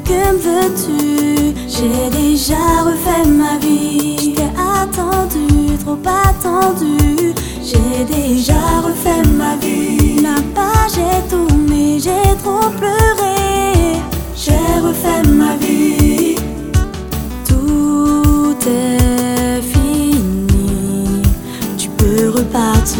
que me veux-tu? J'ai déjà refait ma vie. Je t'ai attendu, trop attendu. J'ai déjà refait ma vie. La page est tournée, j'ai trop pleuré. J'ai refait ma vie. Tout est fini, tu peux repartir.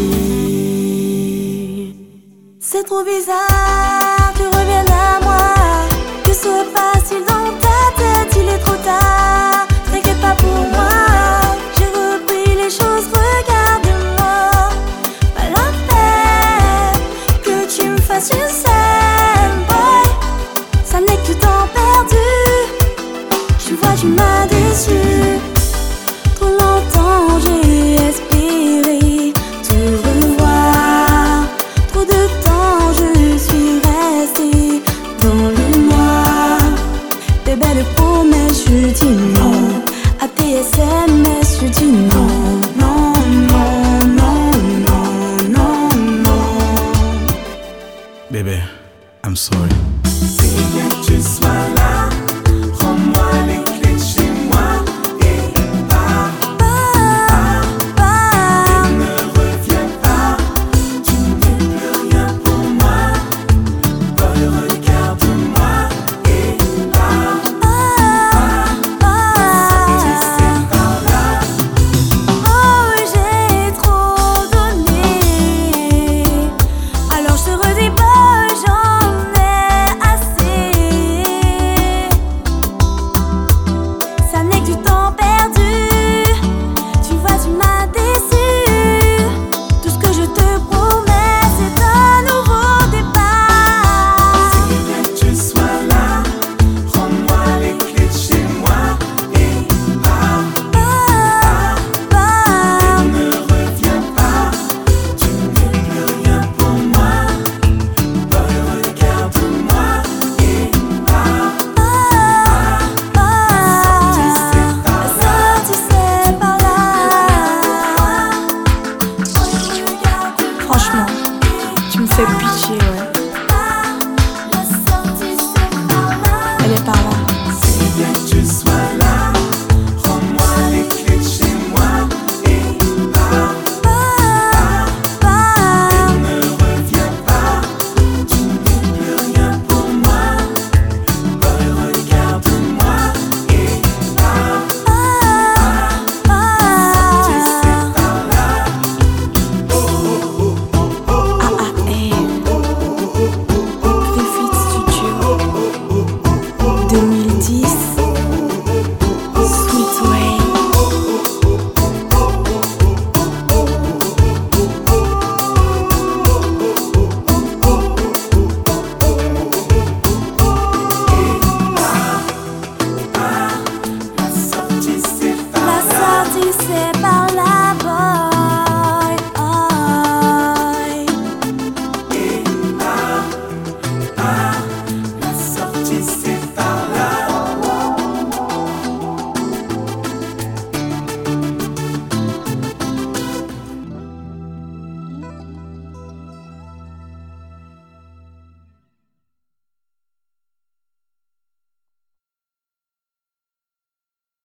C'est trop bizarre, tu reviens à moi. Que se passe-t-il dans ta tête? Il est trop tard, t'inquiète pas pour moi. J'ai repris les choses, regarde-moi. Pas la peine que tu me fasses une scène, boy. Ça n'est que du temps perdu. Tu vois, tu m'as déçu. Trop longtemps j'ai espéré te revoir. Trop de temps je suis restée dans le noir. Tes belles promesses, je t'ignorais.